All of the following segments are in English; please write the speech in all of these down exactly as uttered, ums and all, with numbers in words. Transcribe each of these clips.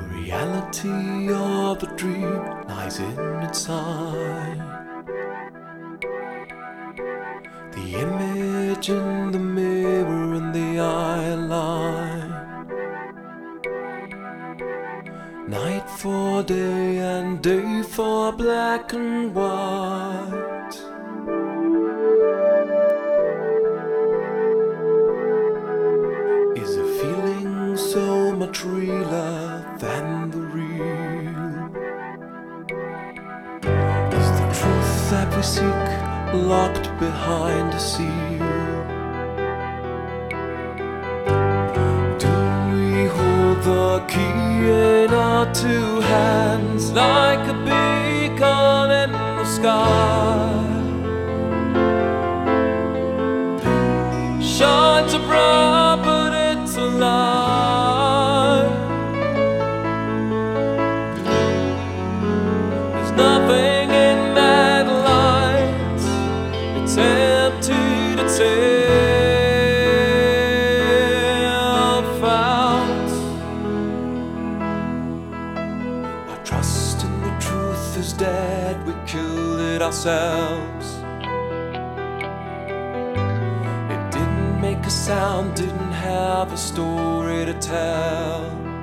reality of the dream lies in its eye. The image in the mirror and the eye line. Night for day and day for black and white. Is a feeling so much realer than the real? Is the truth that we seek locked behind a seal? Do we hold the key in our two hands like a beacon in the sky? Shines so bright but it's a lie. There's nothing in that light. It's empty to self out. Our trust in the truth is dead. We killed it ourselves. Make a sound, didn't have a story to tell.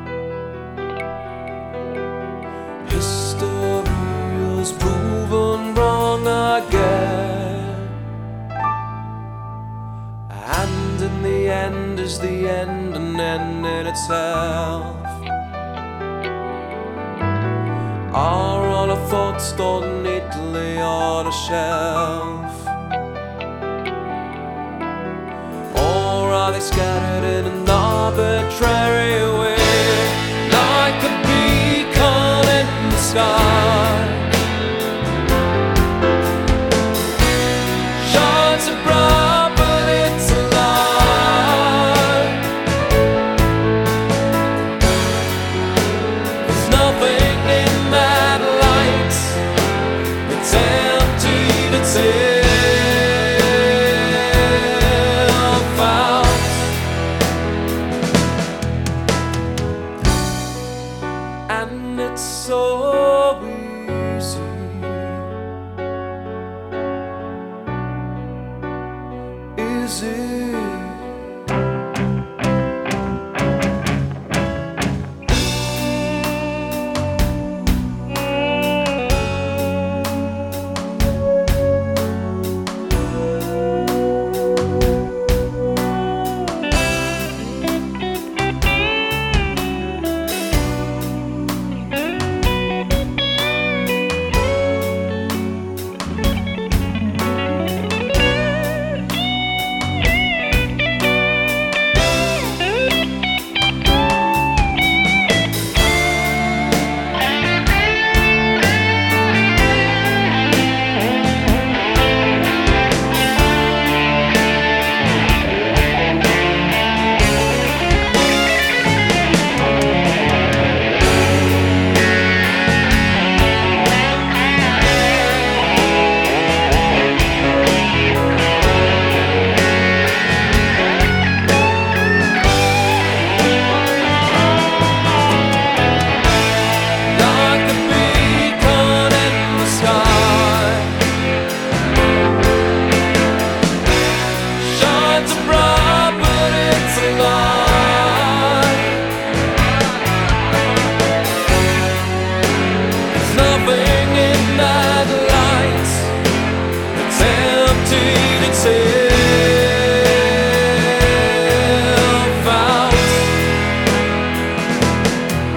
History is proven wrong again, and in the end is the end, an end in itself. Are all our thoughts stored neatly on a shelf? Are they scattered in an arbitrary way, like a beacon in the sky? Shines so bright, but it's a lie. There's nothing in that light. It's empty to take. And it's so easy. Is it?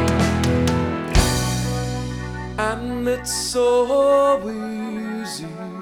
And it's so easy.